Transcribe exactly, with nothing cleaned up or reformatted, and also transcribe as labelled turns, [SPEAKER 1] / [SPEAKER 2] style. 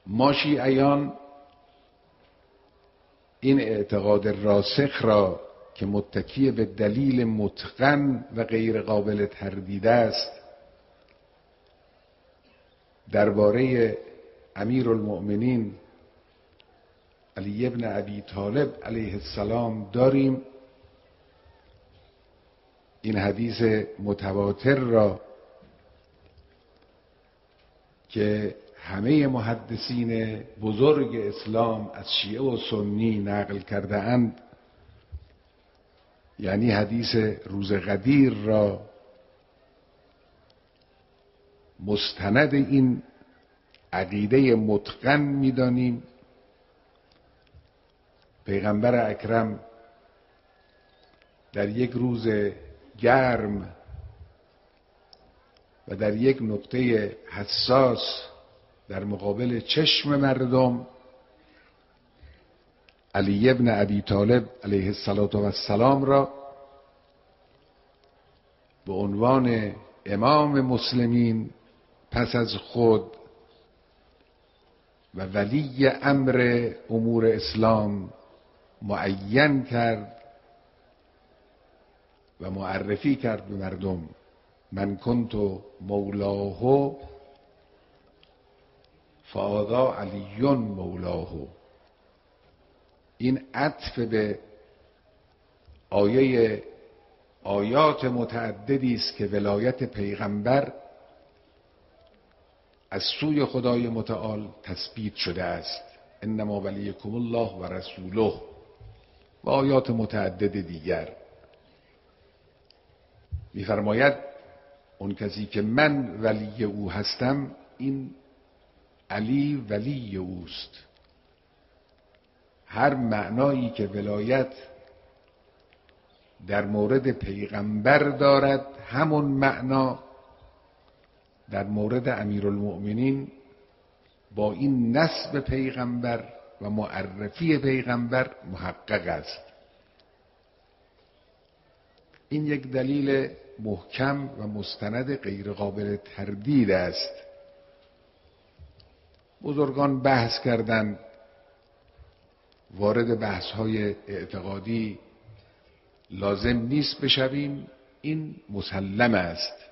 [SPEAKER 1] ما شیعیان این اعتقاد راسخ را که متکی به دلیل متقن و غیر قابل تردید است درباره امیرالمؤمنین علی ابن ابی طالب علیه السلام داریم. این حدیث متواتر را که همه محدثین بزرگ اسلام از شیعه و سنی نقل کرده اند، یعنی حدیث روز غدیر را مستند این عقیده متقن می‌دانیم. پیغمبر اکرم در یک روز گرم و در یک نقطه حساس در مقابل چشم مردم علی ابن ابی طالب علیه السلام را به عنوان امام مسلمین پس از خود و ولی امر امور اسلام معین کرد و معرفی کرد به مردم: من کنت مولاه فهذا علی مولاه. این عطف به آیه آیات متعددی است که ولایت پیغمبر از سوی خدای متعال تثبیت شده است: انما ولیکم الله و رسوله، و آیات متعدد دیگر. می‌فرماید اون کسی که من ولی او هستم، این علی ولی اوست. هر معنایی که ولایت در مورد پیغمبر دارد، همون معنا در مورد امیرالمؤمنین با این نسب پیغمبر و معرفی پیغمبر محقق است. این یک دلیل محکم و مستند غیر قابل تردید است. بزرگان بحث کردند، وارد بحث‌های اعتقادی لازم نیست بشویم، این مسلم است.